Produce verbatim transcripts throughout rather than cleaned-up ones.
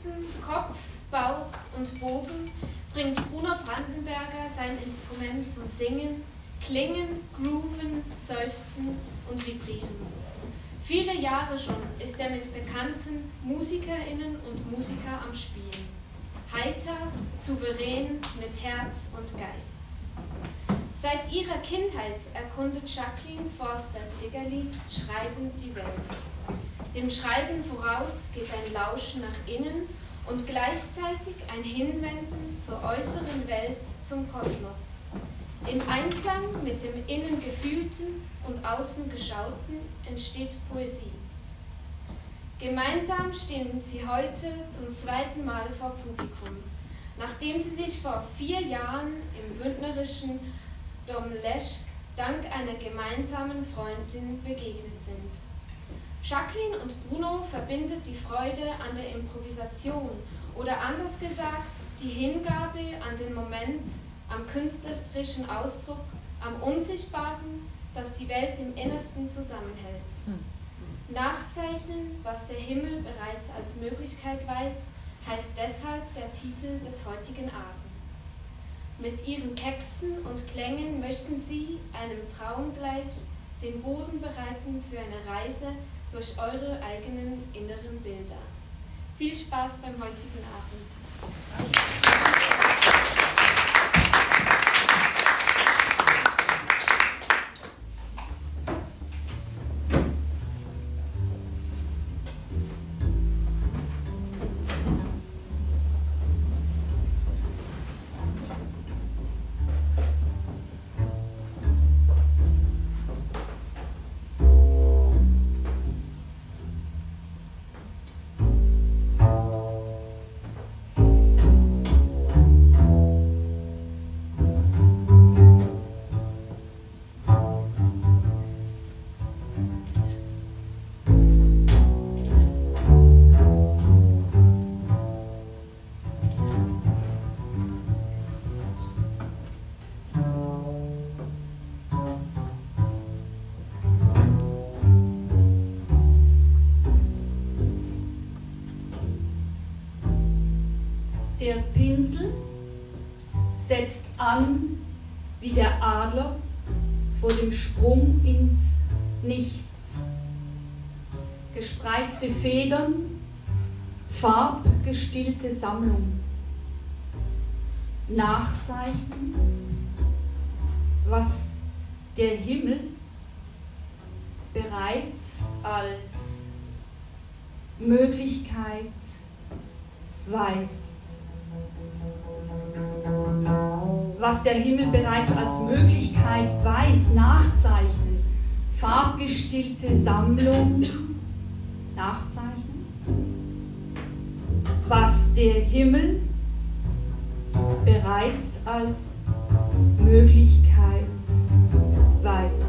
Füßen, Kopf, Bauch und Bogen bringt Bruno Brandenberger sein Instrument zum Singen, Klingen, Grooven, Seufzen und Vibrieren. Viele Jahre schon ist er mit bekannten MusikerInnen und Musikern am Spielen. Heiter, souverän, mit Herz und Geist. Seit ihrer Kindheit erkundet Jacqueline Forster-Ziggerli schreibend die Welt. Dem Schreiben voraus geht ein Lauschen nach innen und gleichzeitig ein Hinwenden zur äußeren Welt, zum Kosmos. Im Einklang mit dem innen Gefühlten und außen Geschauten entsteht Poesie. Gemeinsam stehen sie heute zum zweiten Mal vor Publikum, nachdem sie sich vor vier Jahren im bündnerischen Domleschg dank einer gemeinsamen Freundin begegnet sind. Jacqueline und Bruno verbindet die Freude an der Improvisation oder anders gesagt die Hingabe an den Moment, am künstlerischen Ausdruck, am Unsichtbaren, das die Welt im Innersten zusammenhält. Nachzeichnen, was der Himmel bereits als Möglichkeit weiß, heißt deshalb der Titel des heutigen Abends. Mit ihren Texten und Klängen möchten sie, einem Traum gleich, den Boden bereiten für eine Reise durch eure eigenen inneren Bilder. Viel Spaß beim heutigen Abend. Der Pinsel setzt an wie der Adler vor dem Sprung ins Nichts. Gespreizte Federn, farbgestillte Sammlung. Nachzeichnen, was der Himmel bereits als Möglichkeit weiß. Was der Himmel bereits als Möglichkeit weiß, nachzeichnen, farbgestillte Sammlung, nachzeichnen, was der Himmel bereits als Möglichkeit weiß.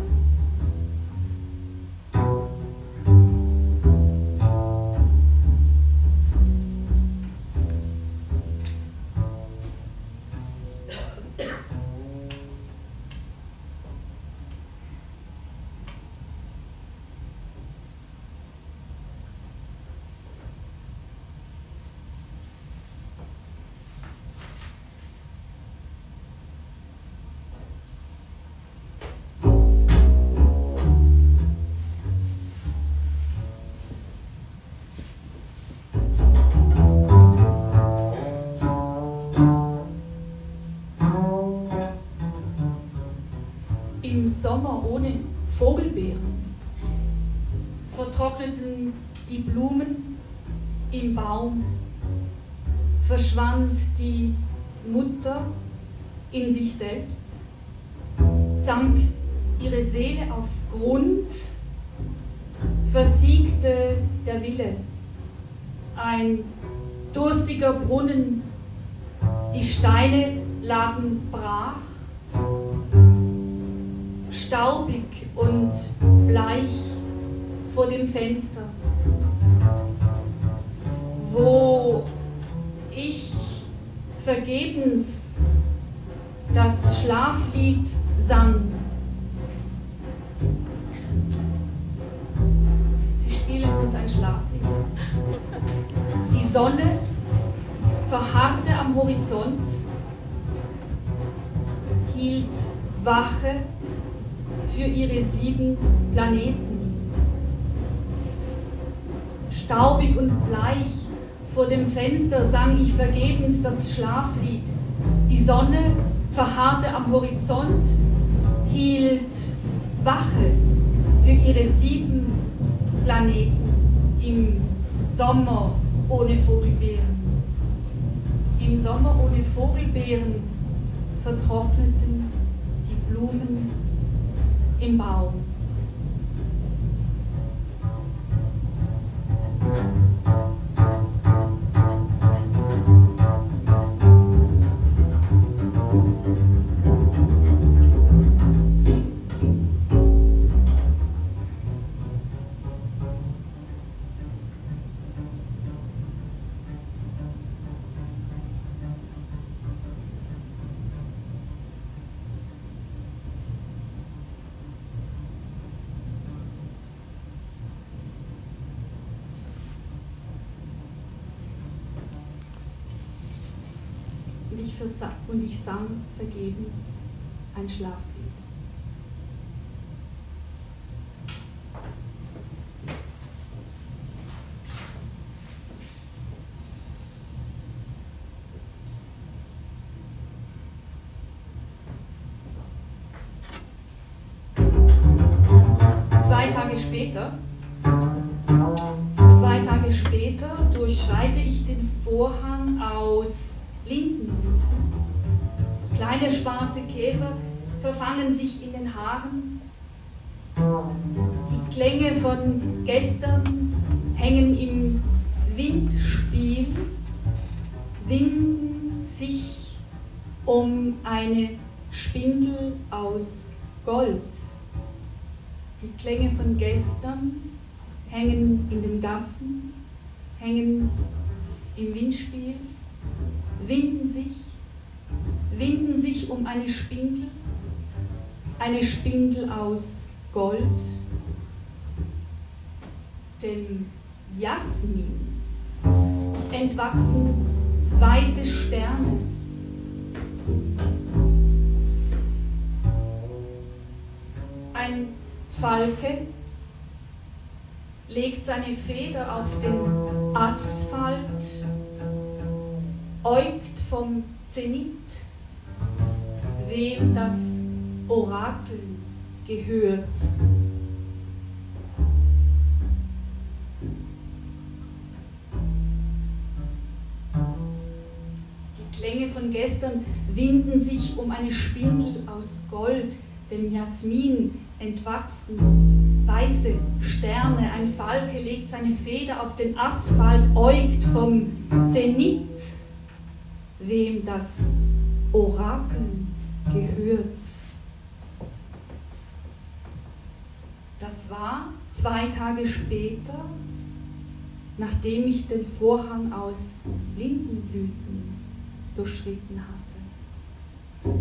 Im Sommer ohne Vogelbeeren vertrockneten die Blumen im Baum, verschwand die Mutter in sich selbst, sank ihre Seele auf Grund, versiegte der Wille, ein durstiger Brunnen, die Steine lagen brach, staubig und bleich vor dem Fenster, wo ich vergebens das Schlaflied sang. Sie spielen uns ein Schlaflied. Die Sonne verharrte am Horizont, hielt Wache für ihre sieben Planeten. Staubig und bleich vor dem Fenster sang ich vergebens das Schlaflied. Die Sonne verharrte am Horizont, hielt Wache für ihre sieben Planeten im Sommer ohne Vogelbeeren. Im Sommer ohne Vogelbeeren vertrockneten die Blumen im Baum. Und ich, und ich sang vergebens ein Schlaflied. Zwei Tage später, zwei Tage später durchschreite ich den Vorhang aus Lindenblüten. Kleine schwarze Käfer verfangen sich in den Haaren. Die Klänge von gestern hängen im Windspiel, winden sich um eine Spindel aus Gold. Die Klänge von gestern hängen in den Gassen, hängen im Windspiel, winden sich, winden sich um eine Spindel, eine Spindel aus Gold, dem Jasmin entwachsen weiße Sterne. Ein Falke legt seine Feder auf den Asphalt, äugt vom Zenit, wem das Orakel gehört. Die Klänge von gestern winden sich um eine Spindel aus Gold, dem Jasmin entwachsen weiße Sterne. Ein Falke legt seine Feder auf den Asphalt, äugt vom Zenit, wem das Orakel gehört. Das war zwei Tage später, nachdem ich den Vorhang aus Lindenblüten durchschritten hatte.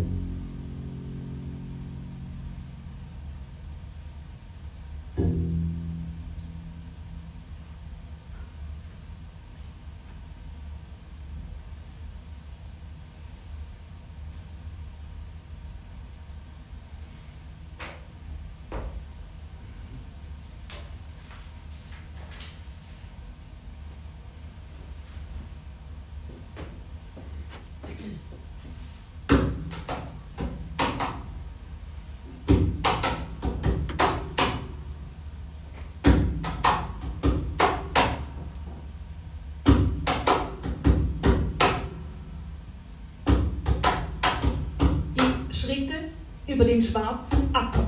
Schritte über den schwarzen Acker.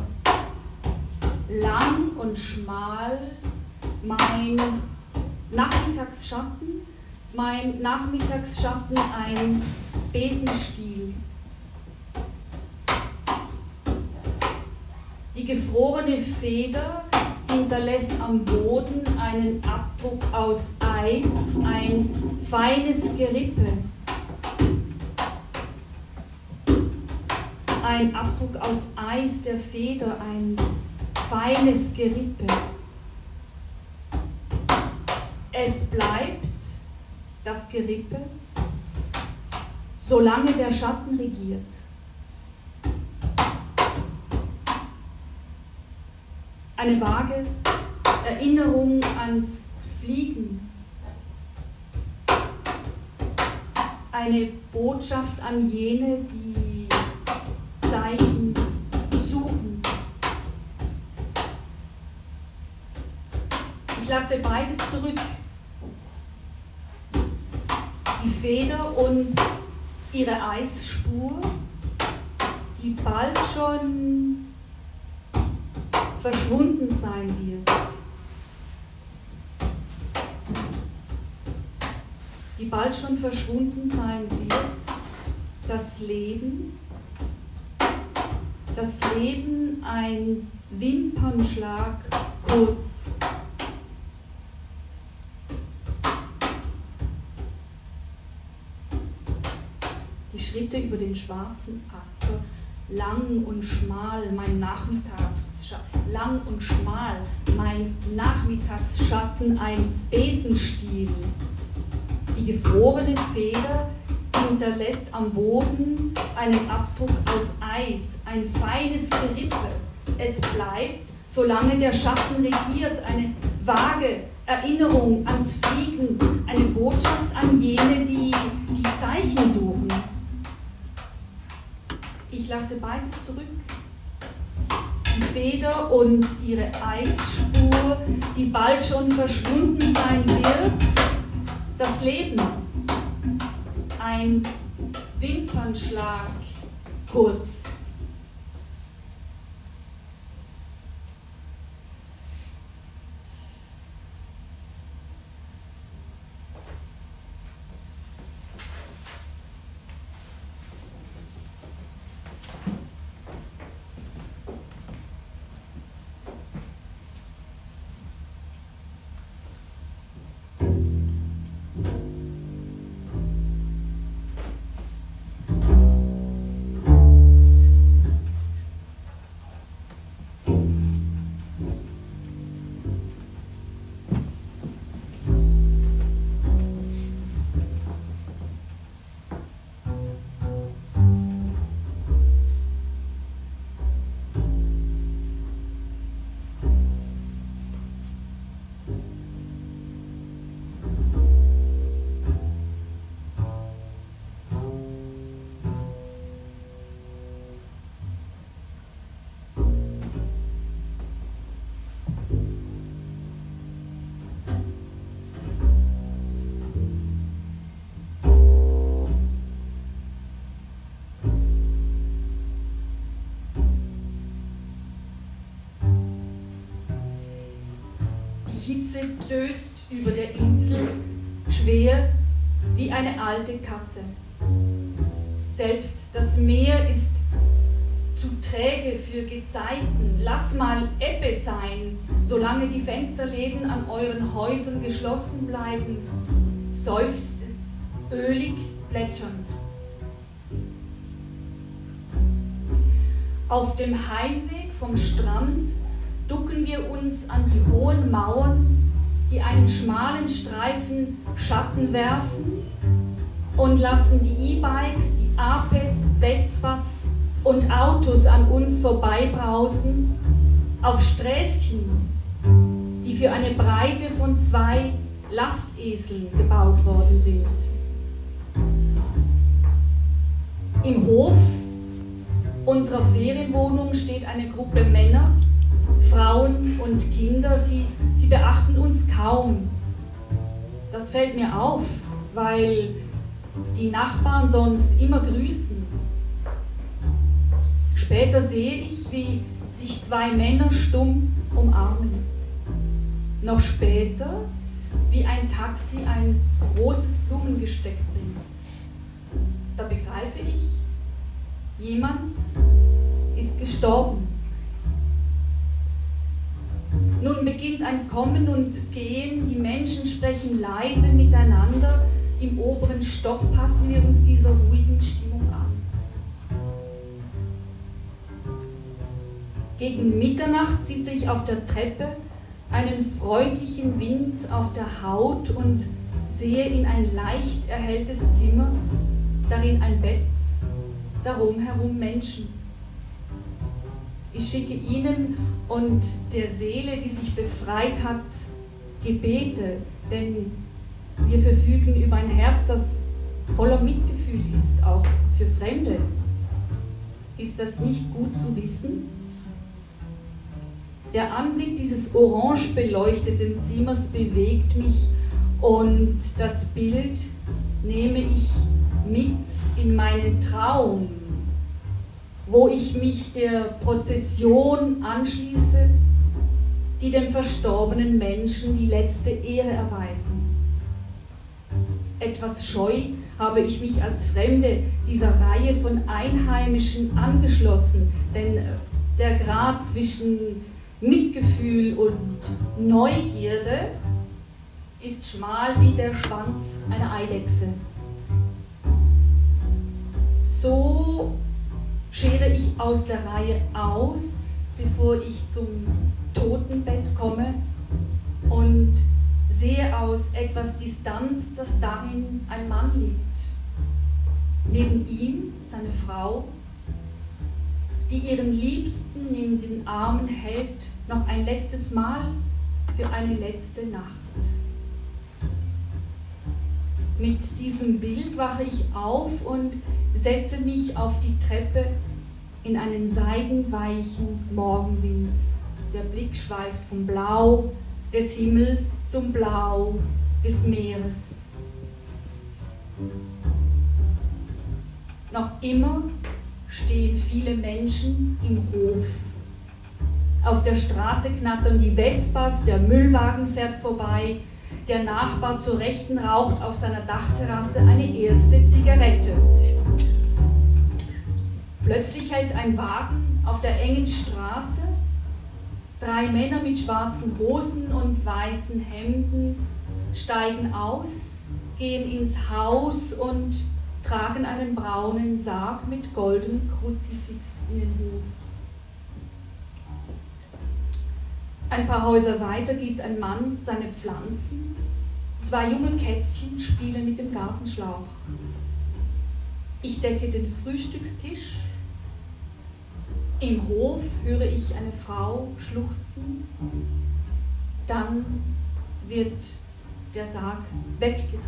Lang und schmal mein Nachmittagsschatten, mein Nachmittagsschatten ein Besenstiel. Die gefrorene Feder hinterlässt am Boden einen Abdruck aus Eis, ein feines Gerippe. Ein Abdruck aus Eis der Feder, ein feines Gerippe. Es bleibt das Gerippe solange der Schatten regiert. Eine vage Erinnerung ans Fliegen. Eine Botschaft an jene, die Zeichen suchen. Ich lasse beides zurück. Die Feder und ihre Eisspur, die bald schon verschwunden sein wird. Die bald schon verschwunden sein wird. Das Leben, das Leben ein Wimpernschlag kurz. Die Schritte über den schwarzen Acker, lang und schmal mein Nachmittagsschatten, lang und schmal mein Nachmittagsschatten, ein Besenstiel. Die gefrorene Feder hinterlässt am Boden einen Abdruck aus Eis, ein feines Gerippe. Es bleibt, solange der Schatten regiert, eine vage Erinnerung ans Fliegen, eine Botschaft an jene, die die Zeichen suchen. Ich lasse beides zurück. Die Feder und ihre Eisspur, die bald schon verschwunden sein wird. Das Leben, ein Wimpernschlag kurz. Die Hitze döst über der Insel, schwer wie eine alte Katze. Selbst das Meer ist zu träge für Gezeiten. Lass mal Ebbe sein, solange die Fensterläden an euren Häusern geschlossen bleiben, seufzt es, ölig plätschernd. Auf dem Heimweg vom Strand ducken wir uns an die hohen Mauern, die einen schmalen Streifen Schatten werfen, und lassen die E-Bikes, die Apes, Vespas und Autos an uns vorbeibrausen auf Sträßchen, die für eine Breite von zwei Lasteseln gebaut worden sind. Im Hof unserer Ferienwohnung steht eine Gruppe Männer, Frauen und Kinder. Sie, sie beachten uns kaum. Das fällt mir auf, weil die Nachbarn sonst immer grüßen. Später sehe ich, wie sich zwei Männer stumm umarmen. Noch später, wie ein Taxi ein großes Blumengesteck bringt. Da begreife ich, jemand ist gestorben. Nun beginnt ein Kommen und Gehen, die Menschen sprechen leise miteinander. Im oberen Stock passen wir uns dieser ruhigen Stimmung an. Gegen Mitternacht sitze ich auf der Treppe, einen freundlichen Wind auf der Haut und sehe in ein leicht erhelltes Zimmer, darin ein Bett, darum herum Menschen. Ich schicke ihnen und der Seele, die sich befreit hat, Gebete, denn wir verfügen über ein Herz, das voller Mitgefühl ist, auch für Fremde. Ist das nicht gut zu wissen? Der Anblick dieses orange beleuchteten Zimmers bewegt mich und das Bild nehme ich mit in meinen Traum, wo ich mich der Prozession anschließe, die dem verstorbenen Menschen die letzte Ehre erweisen. Etwas scheu habe ich mich als Fremde dieser Reihe von Einheimischen angeschlossen, denn der Grad zwischen Mitgefühl und Neugierde ist schmal wie der Schwanz einer Eidechse. So schere ich aus der Reihe aus, bevor ich zum Totenbett komme und sehe aus etwas Distanz, dass darin ein Mann liegt. Neben ihm seine Frau, die ihren Liebsten in den Armen hält, noch ein letztes Mal für eine letzte Nacht. Mit diesem Bild wache ich auf und setze mich auf die Treppe in einen seidenweichen Morgenwind. Der Blick schweift vom Blau des Himmels zum Blau des Meeres. Noch immer stehen viele Menschen im Hof. Auf der Straße knattern die Vespas, der Müllwagen fährt vorbei, der Nachbar zur Rechten raucht auf seiner Dachterrasse eine erste Zigarette. Plötzlich hält ein Wagen auf der engen Straße. Drei Männer mit schwarzen Hosen und weißen Hemden steigen aus, gehen ins Haus und tragen einen braunen Sarg mit goldenem Kruzifix in den Hof. Ein paar Häuser weiter gießt ein Mann seine Pflanzen. Zwei junge Kätzchen spielen mit dem Gartenschlauch. Ich decke den Frühstückstisch. Im Hof höre ich eine Frau schluchzen. Dann wird der Sarg weggetragen.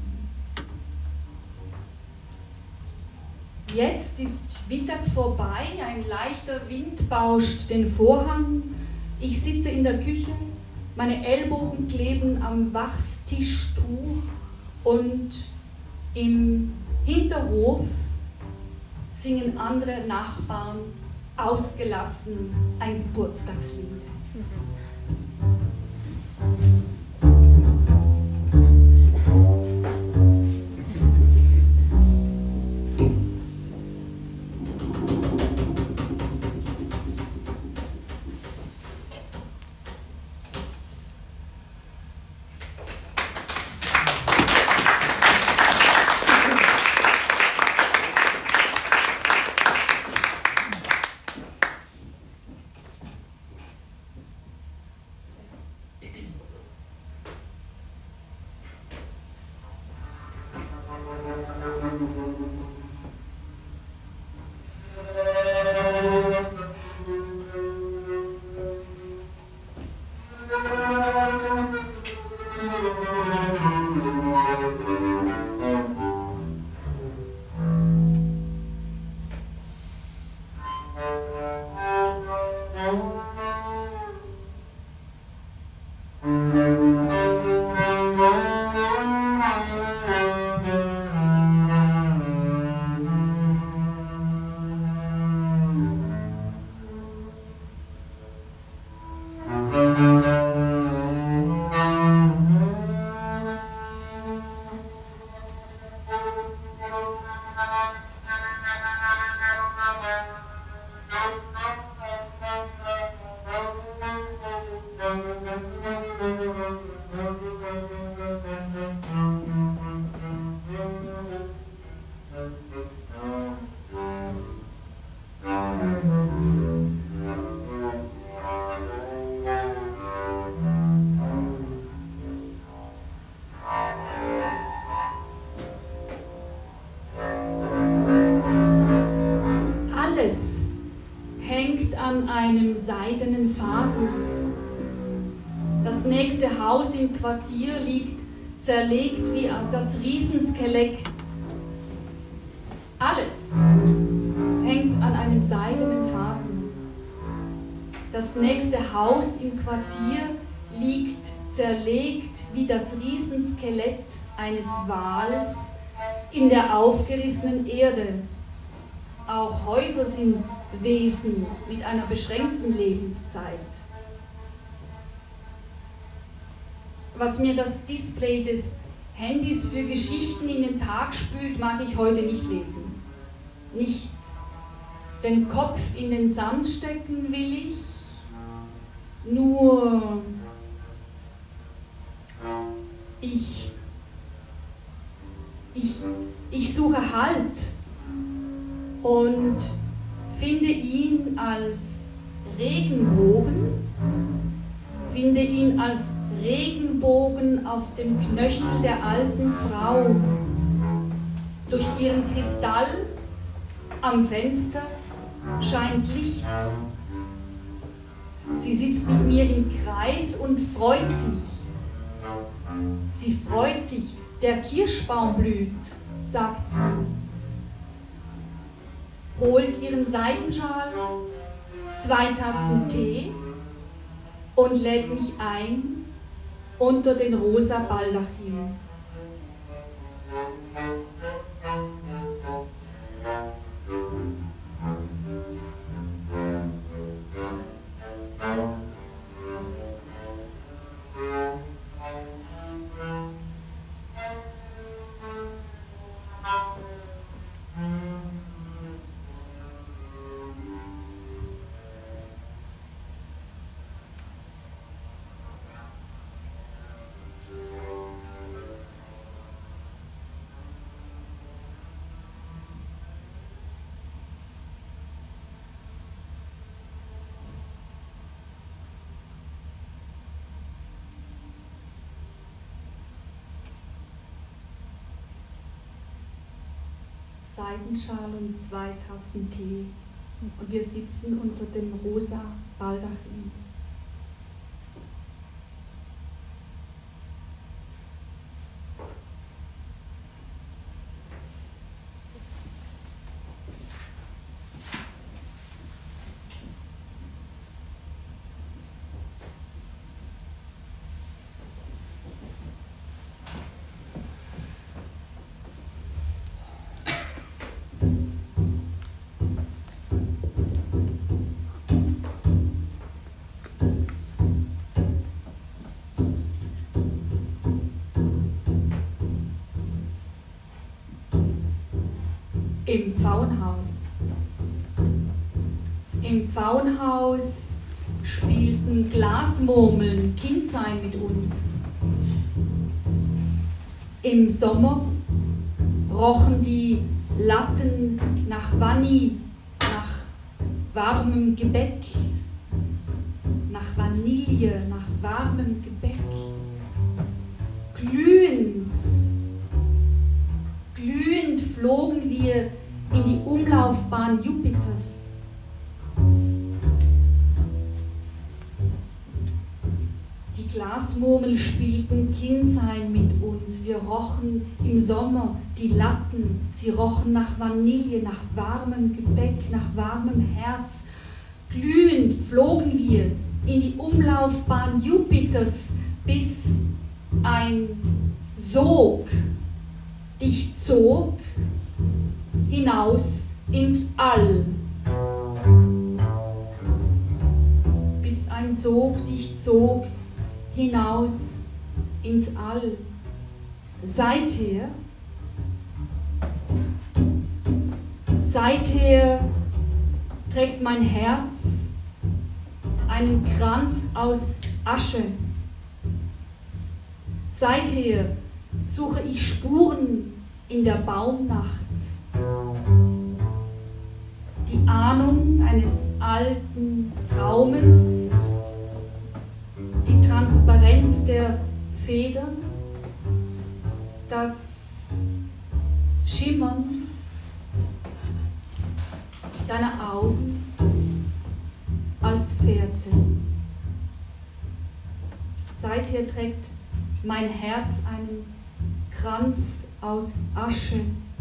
Jetzt ist Mittag vorbei, ein leichter Wind bauscht den Vorhang. Ich sitze in der Küche, meine Ellbogen kleben am Wachstischtuch und im Hinterhof singen andere Nachbarn ausgelassen ein Geburtstagslied. an einem seidenen Faden. Das nächste Haus im Quartier liegt zerlegt wie das Riesenskelett. Alles hängt an einem seidenen Faden. Das nächste Haus im Quartier liegt zerlegt wie das Riesenskelett eines Wals in der aufgerissenen Erde. Auch Häuser sind Wesen mit einer beschränkten Lebenszeit. Was mir das Display des Handys für Geschichten in den Tag spült, mag ich heute nicht lesen. Nicht den Kopf in den Sand stecken will ich, nur ich, ich, ich suche Halt und finde ihn als Regenbogen, finde ihn als Regenbogen auf dem Knöchel der alten Frau. Durch ihren Kristall am Fenster scheint Licht. Sie sitzt mit mir im Kreis und freut sich. Sie freut sich, der Kirschbaum blüht, sagt sie. Holt ihren Seidenschal, zwei Tassen Tee und lädt mich ein unter den rosa Baldachin. Seidenschal und zwei Tassen Tee und wir sitzen unter dem rosa Baldachin. Im Pfauenhaus. Im Pfauenhaus spielten Glasmurmeln Kindsein mit uns. Im Sommer rochen die Latten nach Vanille, nach warmem Gebäck, nach Vanille, nach warmem Gebäck. Glühend, glühend flogen wir in die Umlaufbahn Jupiters. Die Glasmurmeln spielten Kindsein mit uns. Wir rochen im Sommer die Latten. Sie rochen nach Vanille, nach warmem Gebäck, nach warmem Herz. Glühend flogen wir in die Umlaufbahn Jupiters, bis ein Sog dich zog hinaus ins All. Bis ein Sog dich zog hinaus ins All. Seither, seither trägt mein Herz einen Kranz aus Asche. Seither suche ich Spuren in der Baumnacht. Die Ahnung eines alten Traumes, die Transparenz der Federn, das Schimmern deiner Augen, als Fährte. Seither trägt mein Herz einen Kranz aus Asche,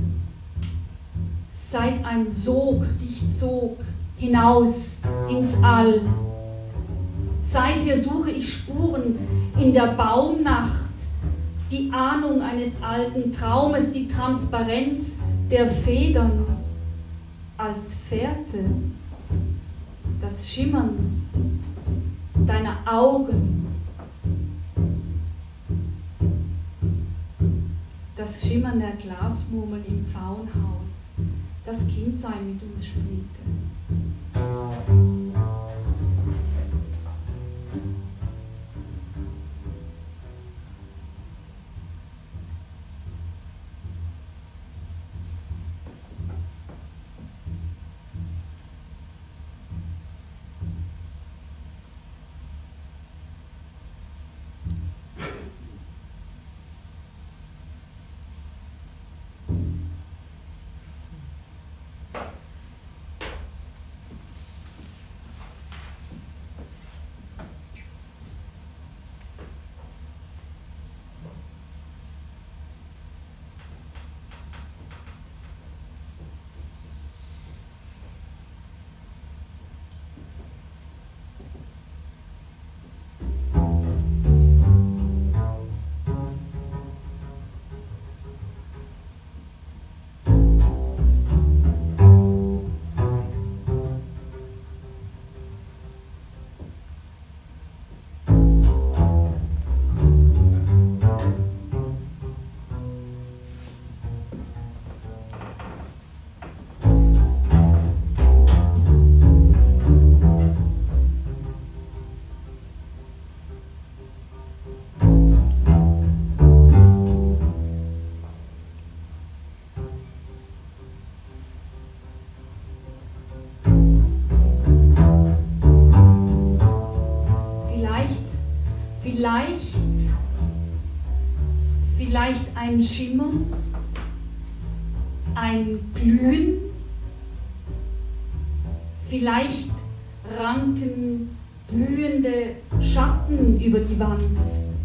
seit ein Sog dich zog hinaus ins All. Seither suche ich Spuren in der Baumnacht, die Ahnung eines alten Traumes, die Transparenz der Federn als Fährte, das Schimmern deiner Augen, das Schimmern der Glasmurmeln im Pfauenhaus, das Kindsein mit uns spielte. Vielleicht, vielleicht ein Schimmern, ein Glühen, vielleicht ranken blühende Schatten über die Wand.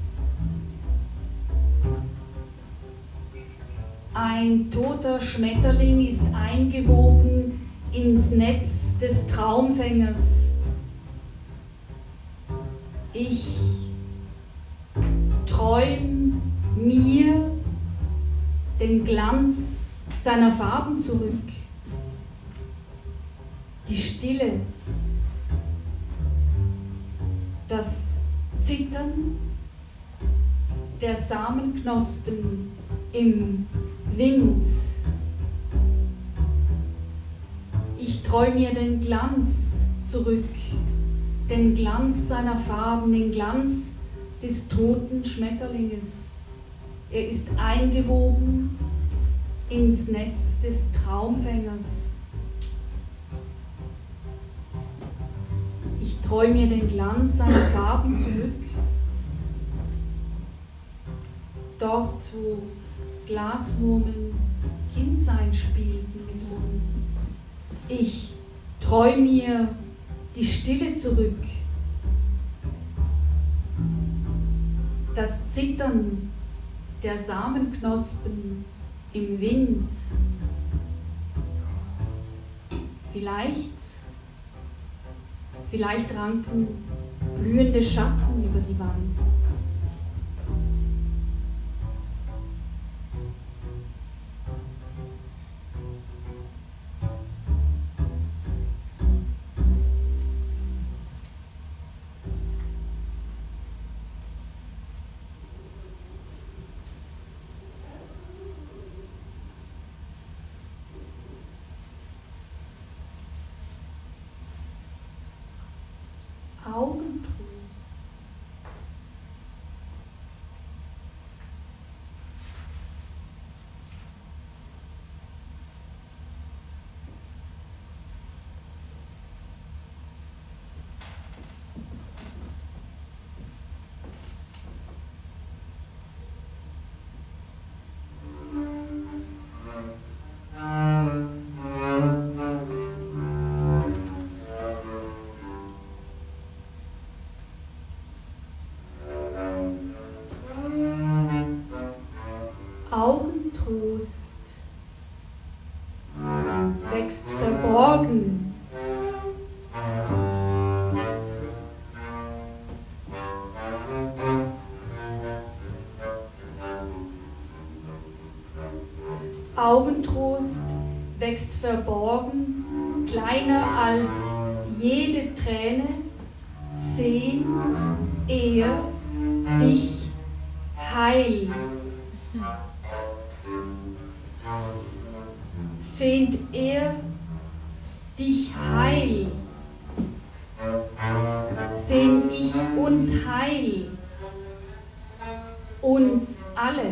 Ein toter Schmetterling ist eingewoben ins Netz des Traumfängers. Ich träum mir den Glanz seiner Farben zurück, die Stille, das Zittern der Samenknospen im Wind. Ich träum mir den Glanz zurück, den Glanz seiner Farben, den Glanz des toten Schmetterlinges. Er ist eingewoben ins Netz des Traumfängers. Ich träume mir den Glanz seiner Farben zurück. Dort, wo Glasmurmeln Kindsein spielten mit uns. Ich träume mir die Stille zurück. Das Zittern der Samenknospen im Wind. Vielleicht, vielleicht ranken blühende Schatten über die Wand. Augentrost. wächst verborgen. Augentrost wächst verborgen, kleiner als jede Träne, sehnt er dich heil. Sehnt er dich heil. Sehn ich uns heil. Uns alle.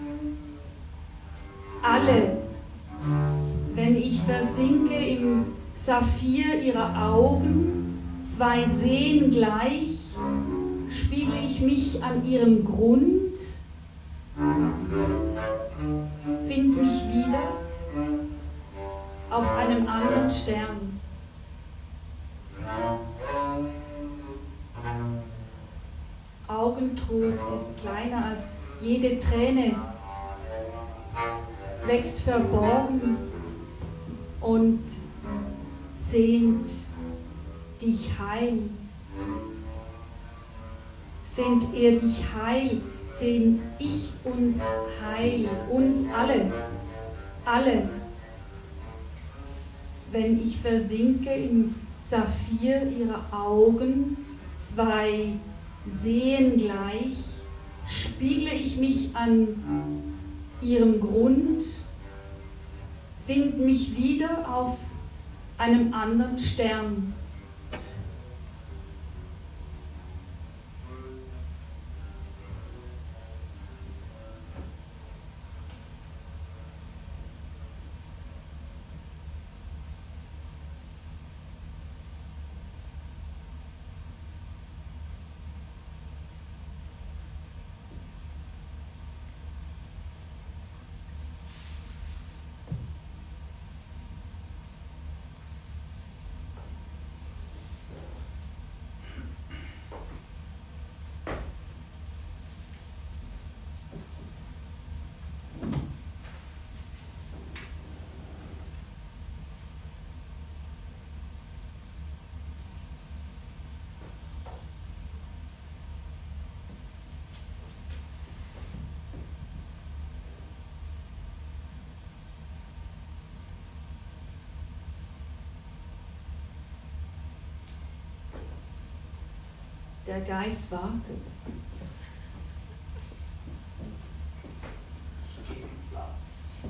Alle. Wenn ich versinke im Saphir ihrer Augen, zwei Seen gleich, spiegle ich mich an ihrem Grund, find mich wieder auf einem anderen Stern. Augentrost ist kleiner als jede Träne, wächst verborgen und sehnt dich heil. Sehnt er dich heil, sehn ich uns heil, uns alle, alle. Wenn ich versinke im Saphir ihrer Augen, zwei Seen gleich, spiegle ich mich an ihrem Grund, find mich wieder auf einem anderen Stern. Der Geist wartet. Ich gebe Platz.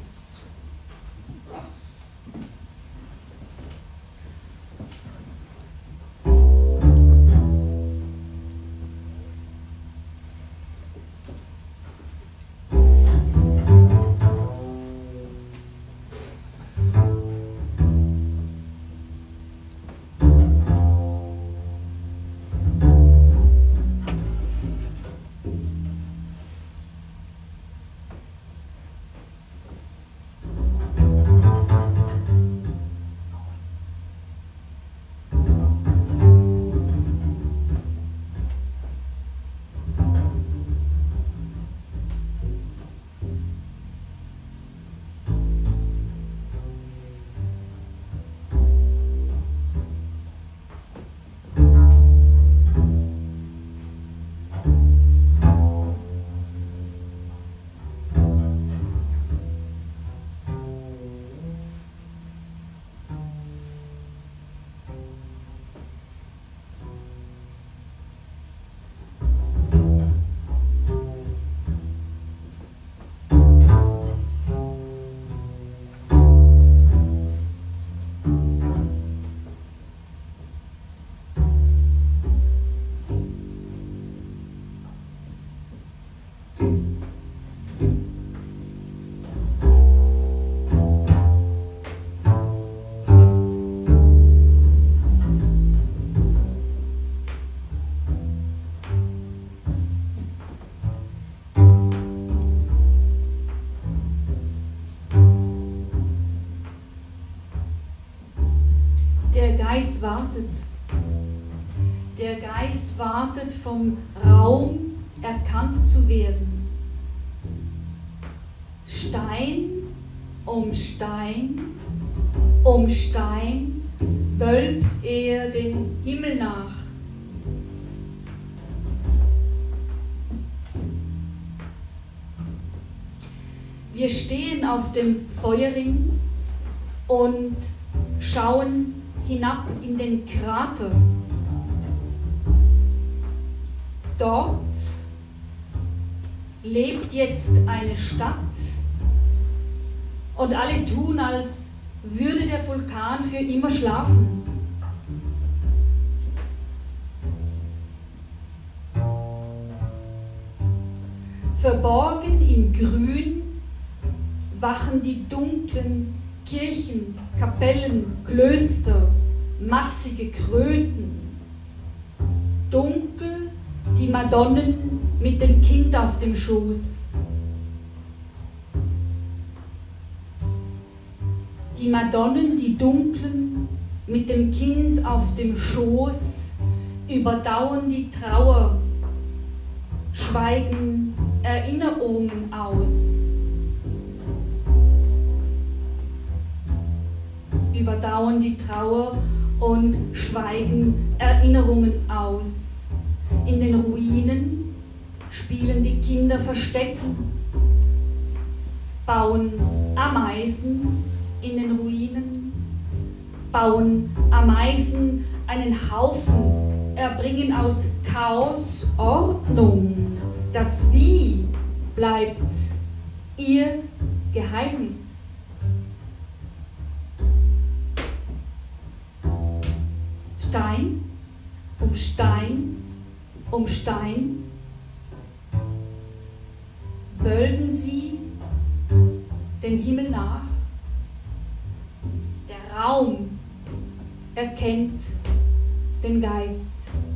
Der Geist wartet. Der Geist wartet, vom Raum erkannt zu werden. Stein um Stein um Stein wölbt er den Himmel nach. Wir stehen auf dem Feuerring und schauen hinab in den Krater. Dort lebt jetzt eine Stadt und alle tun, als würde der Vulkan für immer schlafen. Verborgen im Grün wachen die dunklen Kirchen, Kapellen, Klöster, massige Kröten. Dunkel die Madonnen mit dem Kind auf dem Schoß. Die Madonnen, die dunklen, mit dem Kind auf dem Schoß, überdauern die Trauer, schweigen Erinnerungen aus. Überdauern die Trauer und schweigen Erinnerungen aus. In den Ruinen spielen die Kinder Verstecken, bauen Ameisen in den Ruinen, bauen Ameisen einen Haufen, erbringen aus Chaos Ordnung. Das Wie bleibt ihr Geheimnis. Stein um Stein um Stein wölben sie den Himmel nach. Der Raum erkennt den Geist.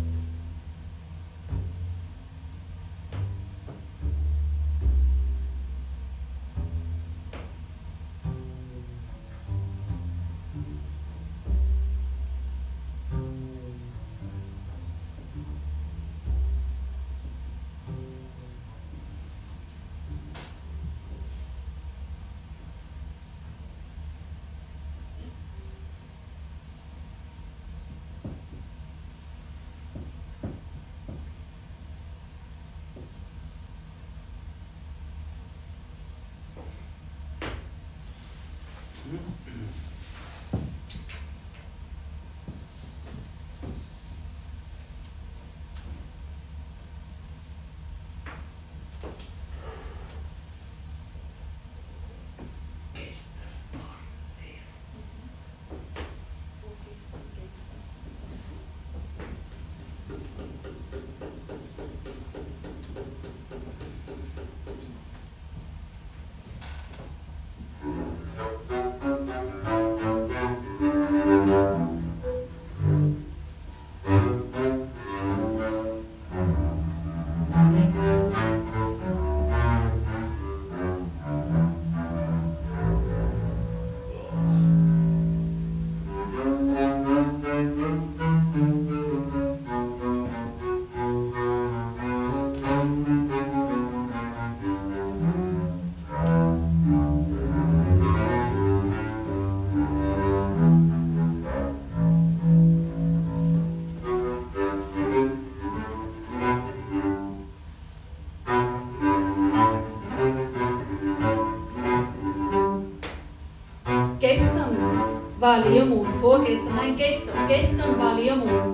War Leermond, vorgestern, nein, gestern, gestern war Leermond.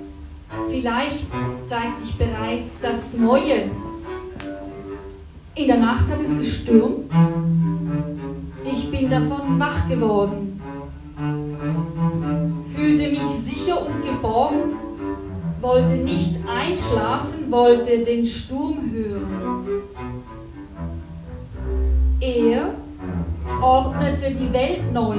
Vielleicht zeigt sich bereits das Neue. In der Nacht hat es gestürmt. Ich bin davon wach geworden. Fühlte mich sicher und geborgen, wollte nicht einschlafen, wollte den Sturm hören. Er ordnete die Welt neu.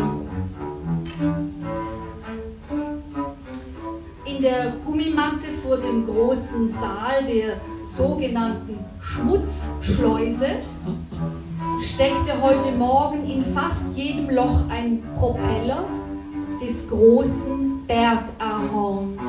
In der Gummimatte vor dem großen Saal der sogenannten Schmutzschleuse steckte heute Morgen in fast jedem Loch ein Propeller des großen Bergahorns.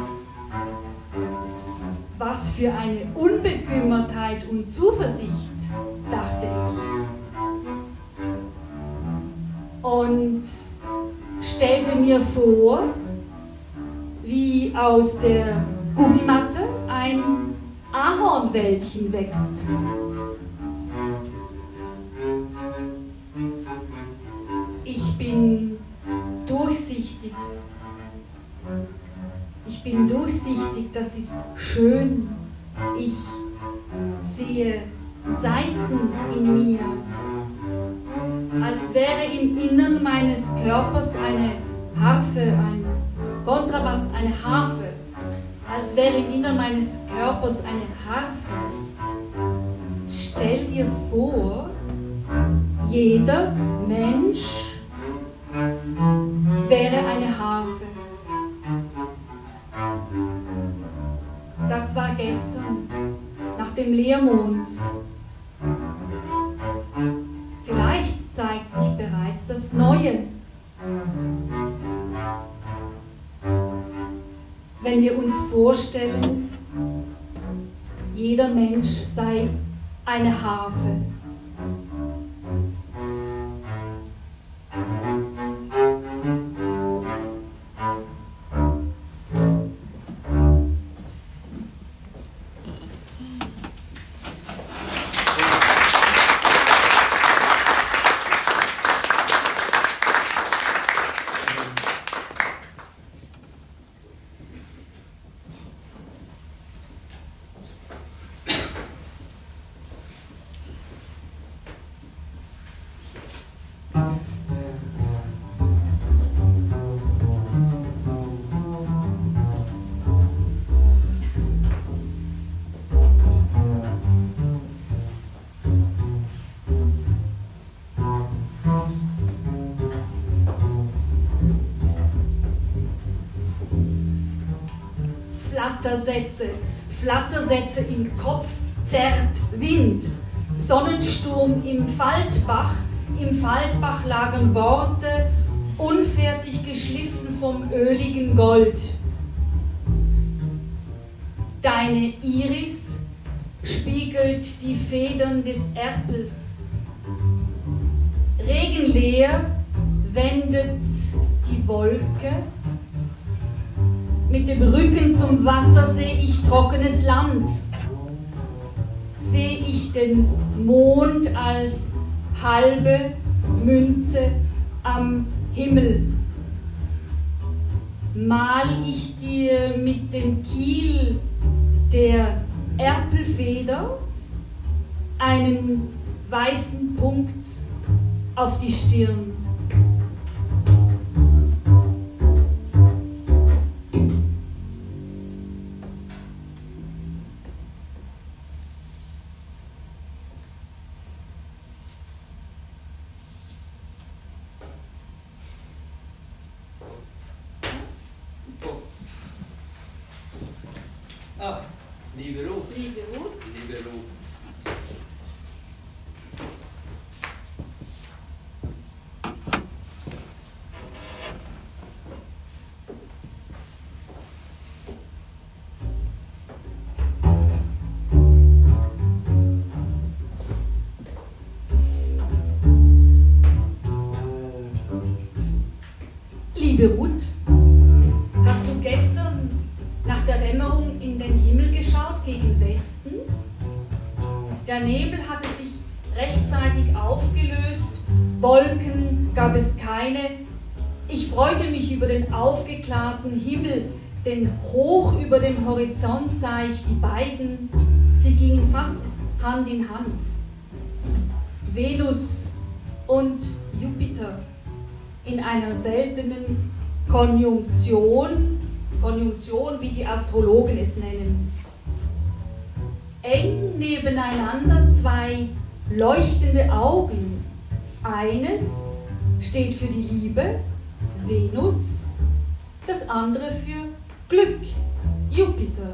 Was für eine Unbekümmertheit und Zuversicht, dachte ich. Und stellte mir vor, wie aus der Gummimatte ein Ahornwäldchen wächst. Ich bin durchsichtig. Ich bin durchsichtig, das ist schön. Ich sehe Saiten in mir, als wäre im Innern meines Körpers eine Harfe, ein Kontrabass, eine Harfe, als wäre im Innern meines Körpers eine Harfe. Stell dir vor, jeder Mensch wäre eine Harfe. Das war gestern, nach dem Leermond. Vielleicht zeigt sich bereits das Neue. Wenn wir uns vorstellen, jeder Mensch sei eine Harfe. Flattersätze, Flattersätze im Kopf zerrt Wind, Sonnensturm im Faltbach, im Faltbach lagen Worte, unfertig geschliffen vom öligen Gold. Deine Iris spiegelt die Federn des Erpels. Regenleer wendet die Wolke. Mit dem Rücken zum Wasser sehe ich trockenes Land. Sehe ich den Mond als halbe Münze am Himmel. Mal ich dir mit dem Kiel der Erpelfeder einen weißen Punkt auf die Stirn. Ah, liebe Ruth. Liebe Ruth. Liebe Ruth. Liebe Ruth, hast du gestern nach der Dämmerung in den Himmel geschaut, gegen Westen? Der Nebel hatte sich rechtzeitig aufgelöst, Wolken gab es keine. Ich freute mich über den aufgeklärten Himmel, denn hoch über dem Horizont sah ich die beiden, sie gingen fast Hand in Hand. Venus und Jupiter in einer seltenen Konjunktion, Konjunktion, wie die Astrologen es nennen. Eng nebeneinander zwei leuchtende Augen. Eines steht für die Liebe, Venus, das andere für Glück, Jupiter.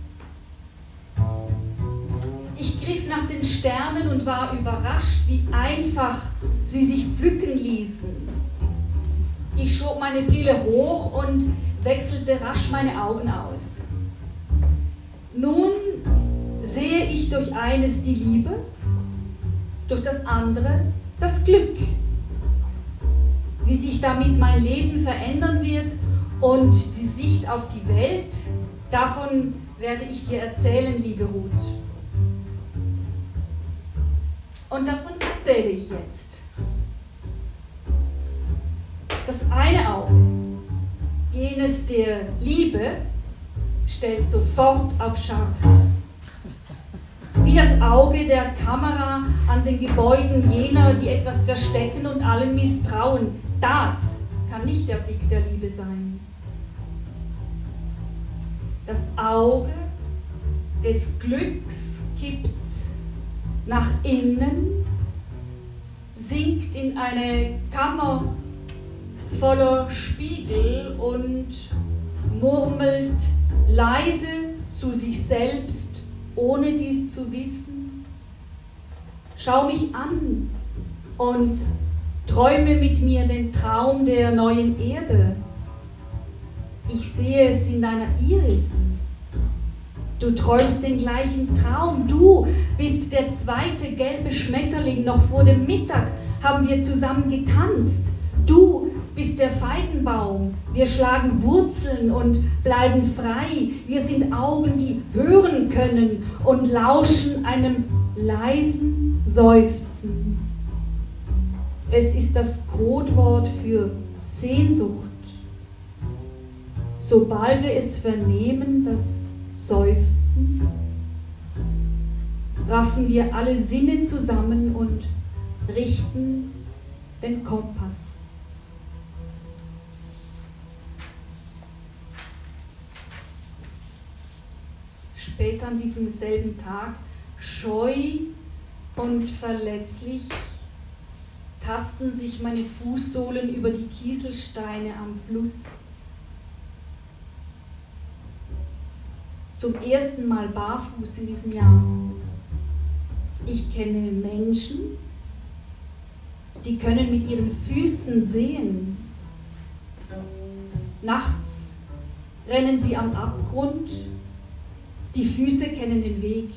Ich griff nach den Sternen und war überrascht, wie einfach sie sich pflücken ließen. Ich schob meine Brille hoch und wechselte rasch meine Augen aus. Nun sehe ich durch eines die Liebe, durch das andere das Glück. wie sich damit mein Leben verändern wird und die Sicht auf die Welt, davon werde ich dir erzählen, liebe Ruth. Und davon erzähle ich jetzt. Das eine Auge, jenes der Liebe, stellt sofort auf scharf. Wie das Auge der Kamera an den Gebäuden jener, die etwas verstecken und allen misstrauen. Das kann nicht der Blick der Liebe sein. Das Auge des Glücks kippt nach innen, sinkt in eine Kammer voller Spiegel und murmelt leise zu sich selbst, ohne dies zu wissen. Schau mich an und träume mit mir den Traum der neuen Erde. Ich sehe es in deiner Iris. Du träumst den gleichen Traum. Du bist der zweite gelbe Schmetterling. Noch vor dem Mittag haben wir zusammen getanzt. Du bist der Feigenbaum. Wir schlagen Wurzeln und bleiben frei. Wir sind Augen, die hören können und lauschen einem leisen Seufzen. Es ist das Codewort für Sehnsucht. Sobald wir es vernehmen, das Seufzen, raffen wir alle Sinne zusammen und richten den Kompass. Später an diesem selben Tag, scheu und verletzlich, tasten sich meine Fußsohlen über die Kieselsteine am Fluss. Zum ersten Mal barfuß in diesem Jahr. Ich kenne Menschen, die können mit ihren Füßen sehen. Nachts rennen sie am Abgrund. Die Füße kennen den Weg.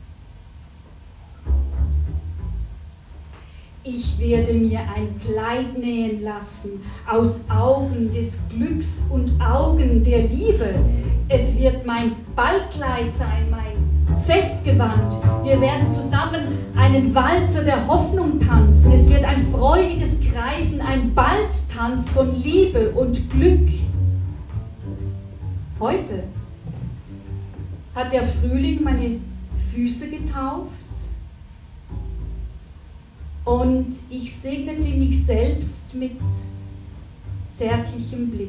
Ich werde mir ein Kleid nähen lassen aus Augen des Glücks und Augen der Liebe. Es wird mein Ballkleid sein, mein Festgewand. Wir werden zusammen einen Walzer der Hoffnung tanzen. Es wird ein freudiges Kreisen, ein Balztanz von Liebe und Glück. Heute hat der Frühling meine Füße getauft und ich segnete mich selbst mit zärtlichem Blick.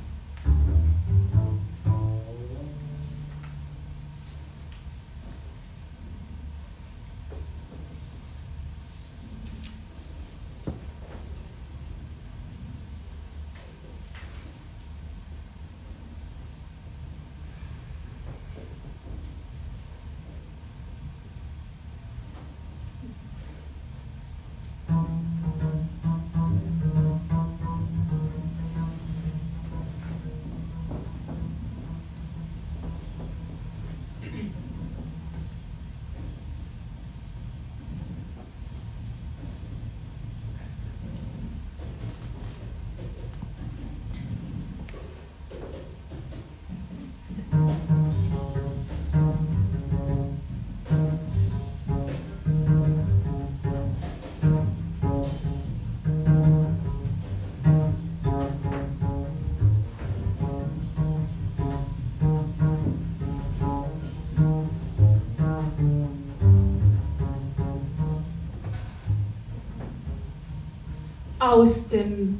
Aus dem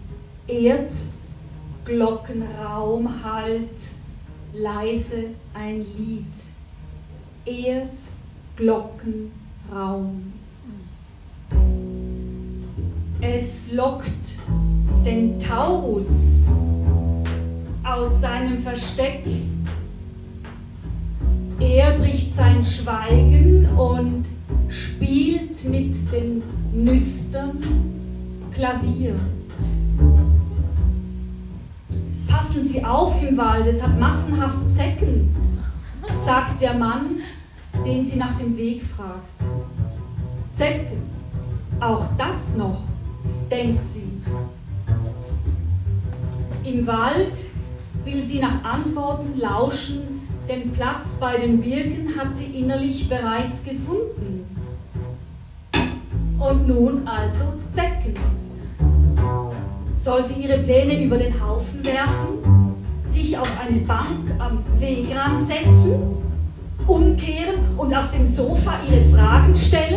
Erdglockenraum hallt leise ein Lied. Erdglockenraum. Es lockt den Taurus aus seinem Versteck. Er bricht sein Schweigen und spielt mit den Nüstern Klavier. Passen Sie auf im Wald, es hat massenhaft Zecken, sagt der Mann, den sie nach dem Weg fragt. Zecken, auch das noch, denkt sie. Im Wald will sie nach Antworten lauschen, den Platz bei den Birken hat sie innerlich bereits gefunden. Und nun also Zecken. Soll sie ihre Pläne über den Haufen werfen, sich auf eine Bank am Wegrand setzen, umkehren und auf dem Sofa ihre Fragen stellen?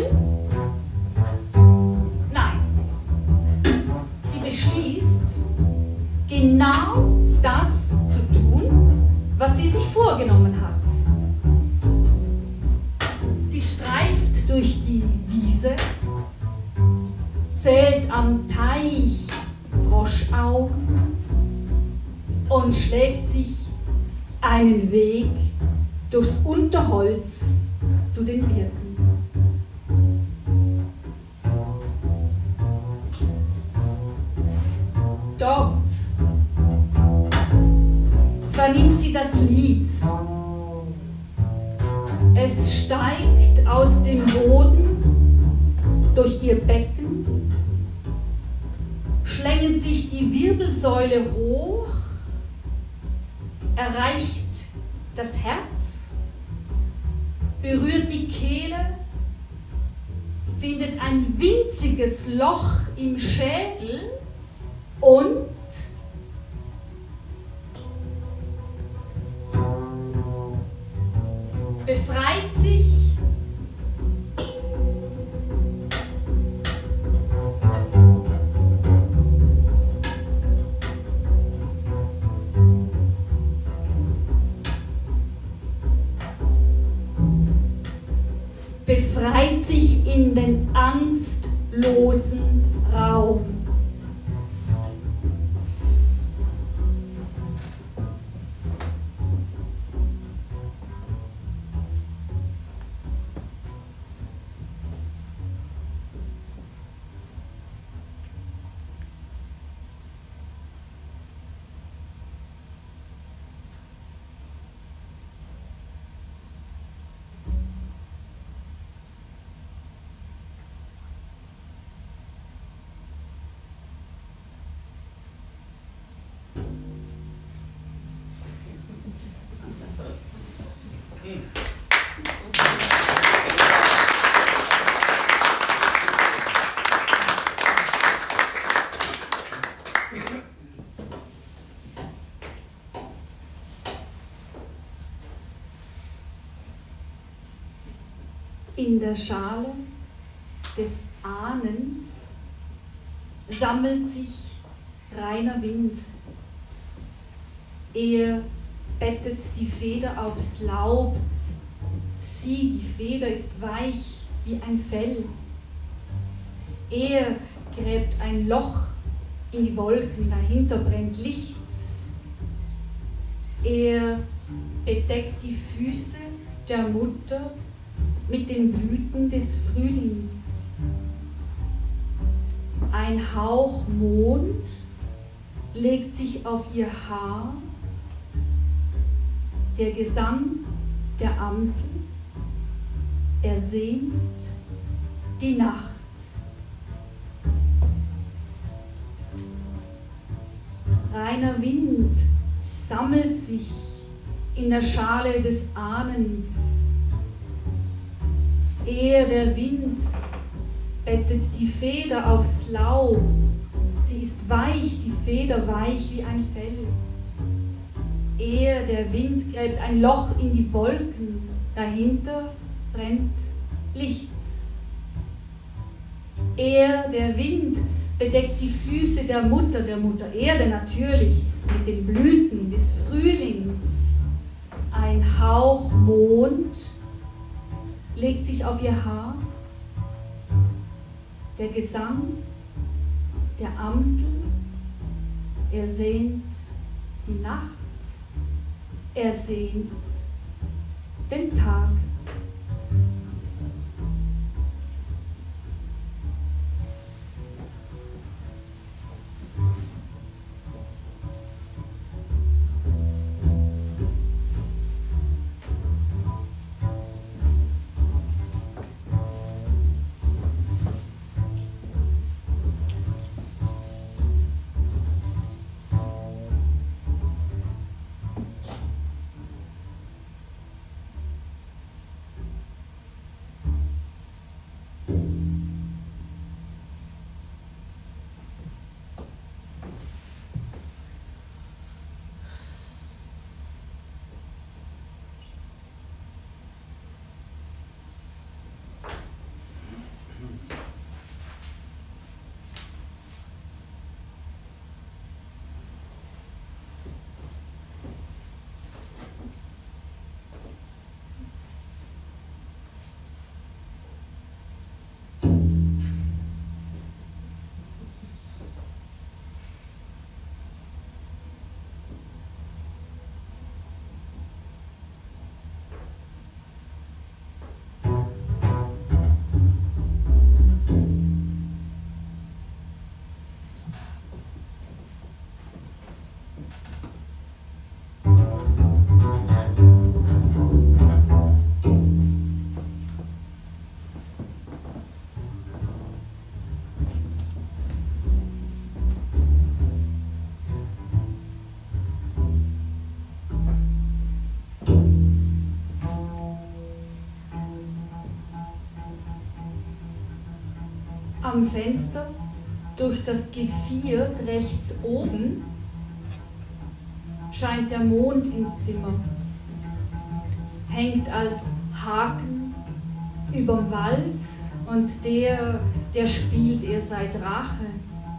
Nein. Sie beschließt, genau das zu tun, was sie sich vorgenommen hat. Sie streift durch die Wiese, zählt am Teich Froschaugen und schlägt sich einen Weg durchs Unterholz zu den Birken. Dort vernimmt sie das Lied. Es steigt aus dem Boden durch ihr Becken, schlängelt sich die Wirbelsäule hoch, erreicht das Herz, berührt die Kehle, findet ein winziges Loch im Schädel und befreit sich befreit sich in den angstlosen Raum. In der Schale des Ahnens sammelt sich reiner Wind. Er bettet die Feder aufs Laub. Sieh, die Feder ist weich wie ein Fell. Er gräbt ein Loch in die Wolken, dahinter brennt Licht. Er bedeckt die Füße der Mutter mit den Blüten des Frühlings. Ein Hauch Mond legt sich auf ihr Haar. Der Gesang der Amsel ersehnt die Nacht. Reiner Wind sammelt sich in der Schale des Ahnens. Er, der Wind, bettet die Feder aufs Laub. Sie ist weich, die Feder weich wie ein Fell. Er, der Wind, gräbt ein Loch in die Wolken. Dahinter brennt Licht. Er, der Wind, bedeckt die Füße der Mutter, der Mutter Erde natürlich, mit den Blüten des Frühlings. Ein Hauch Mond legt sich auf ihr Haar. Der Gesang der Amsel ersehnt die Nacht, ersehnt den Tag. am Fenster, durch das Geviert rechts oben, scheint der Mond ins Zimmer, hängt als Haken überm Wald und der, der spielt, er sei Drache.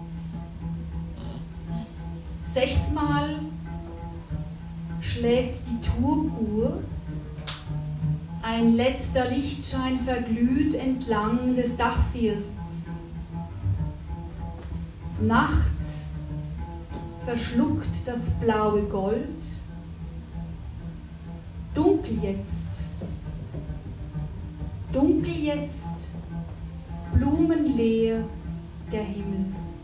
Sechsmal schlägt die Turmuhr, ein letzter Lichtschein verglüht entlang des Dachfirsts. Nacht verschluckt das blaue Gold, dunkel jetzt, dunkel jetzt, blumenleer der Himmel.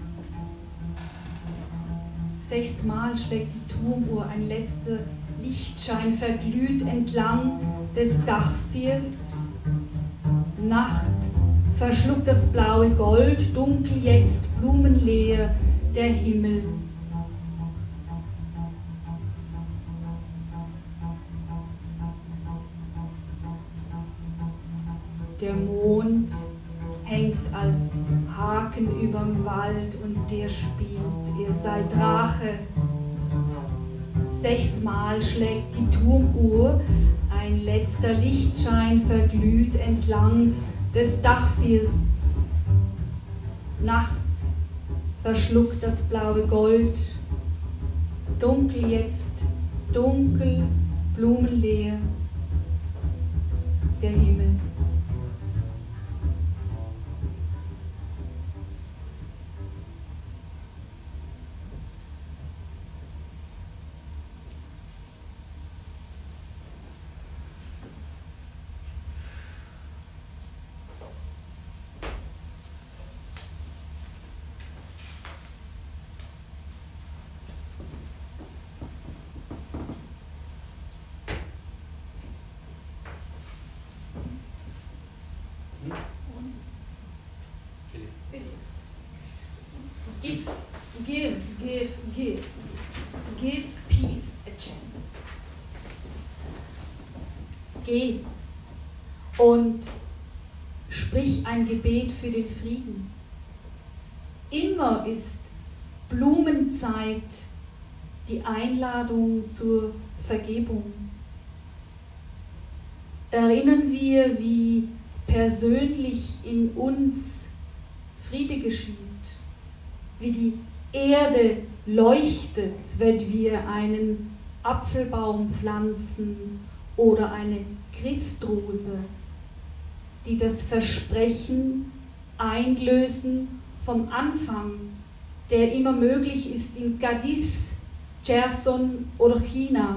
Sechsmal schlägt die Turmuhr, ein letzter Lichtschein verglüht entlang des Dachfirsts. Nacht verschluckt das blaue Gold, dunkel jetzt, blumenleer der Himmel. Der Mond hängt als Haken überm Wald und der spielt, er sei Drache. Sechsmal schlägt die Turmuhr, ein letzter Lichtschein verglüht entlang des Dachfirsts. Nacht verschluckt das blaue Gold, dunkel jetzt, dunkel, blumenleer der Himmel. Give, give, give, give. Give peace a chance. Geh und sprich ein Gebet für den Frieden. Immer ist Blumenzeit die Einladung zur Vergebung. Erinnern wir, wie persönlich in uns Friede geschieht, wie die Erde leuchtet, wenn wir einen Apfelbaum pflanzen oder eine Christrose, die das Versprechen einlösen vom Anfang, der immer möglich ist in Cadiz, Cherson oder China.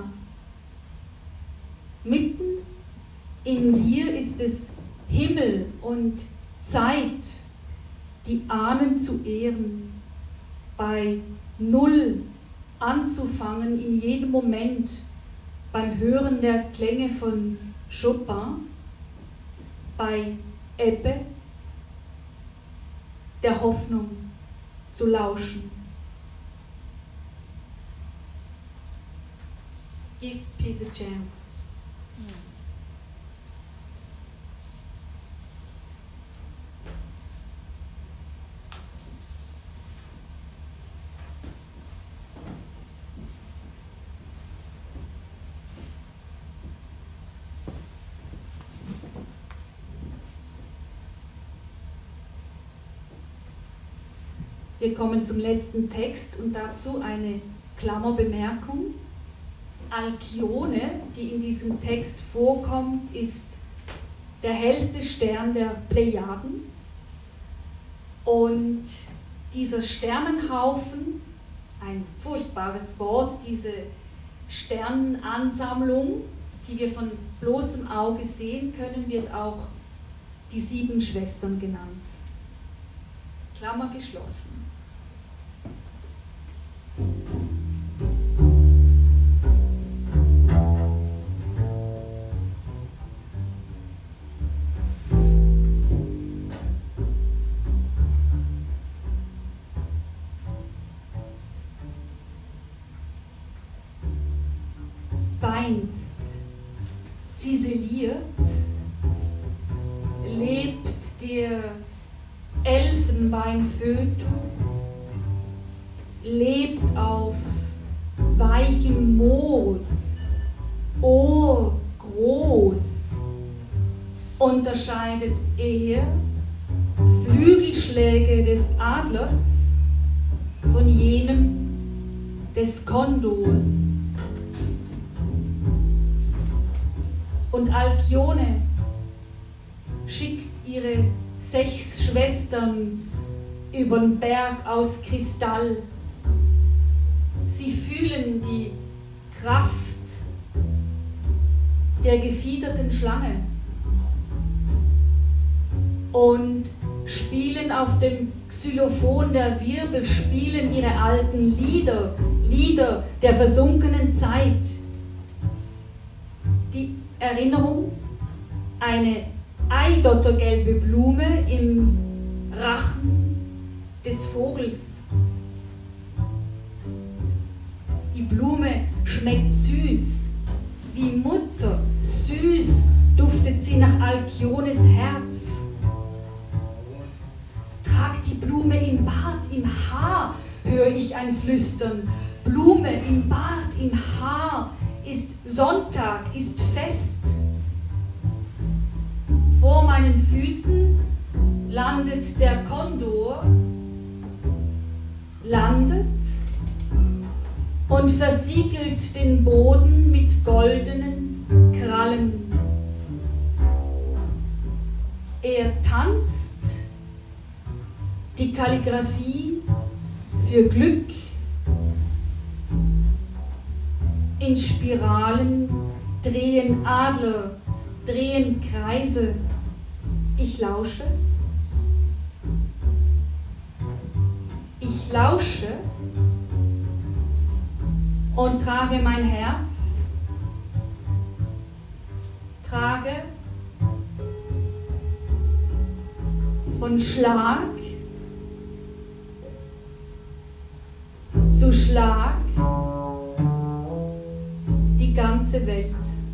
Mitten in dir ist es Himmel und Zeit, die Ahnen zu ehren, bei Null anzufangen in jedem Moment, beim Hören der Klänge von Chopin, bei Ebbe der Hoffnung zu lauschen. Give peace a chance. Wir kommen zum letzten Text und dazu eine Klammerbemerkung. Alkyone, die in diesem Text vorkommt, ist der hellste Stern der Plejaden. Und dieser Sternenhaufen, ein furchtbares Wort, diese Sternenansammlung, die wir von bloßem Auge sehen können, wird auch die sieben Schwestern genannt. Klammer geschlossen. Feinst ziseliert lebt der Elfenbeinfötus lebt auf weichem Moos, Ohr groß, unterscheidet er Flügelschläge des Adlers von jenem des Kondors. Und Alkyone schickt ihre sechs Schwestern übern Berg aus Kristall. Sie fühlen die Kraft der gefiederten Schlange und spielen auf dem Xylophon der Wirbel, spielen ihre alten Lieder, Lieder der versunkenen Zeit. Die Erinnerung, eine eidottergelbe Blume im Rachen des Vogels. Die Blume schmeckt süß, wie Mutter, süß duftet sie nach Alkyones Herz. Trag die Blume im Bart, im Haar, höre ich ein Flüstern. Blume im Bart, im Haar, ist Sonntag, ist Fest. Vor meinen Füßen landet der Kondor, landet und versiegelt den Boden mit goldenen Krallen. Er tanzt die Kalligraphie für Glück. In Spiralen drehen Adler, drehen Kreise. Ich lausche. Ich lausche und trage mein Herz, trage von Schlag zu Schlag die ganze Welt.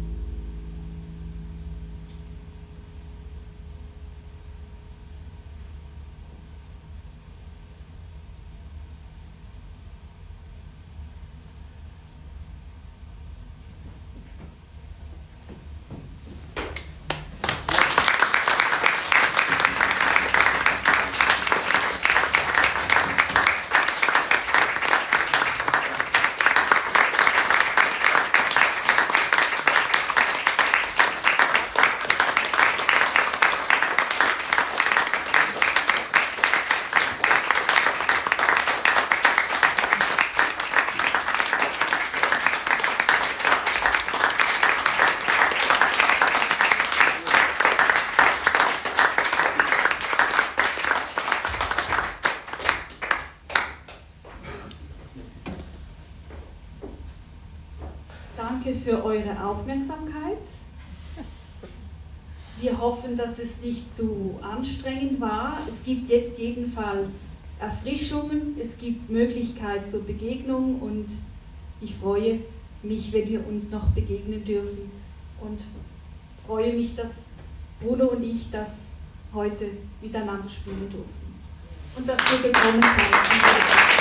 Danke für eure Aufmerksamkeit. Wir hoffen, dass es nicht zu anstrengend war. Es gibt jetzt jedenfalls Erfrischungen, es gibt Möglichkeit zur Begegnung und ich freue mich, wenn wir uns noch begegnen dürfen und freue mich, dass Bruno und ich das heute miteinander spielen durften und dass wir gekommen seid.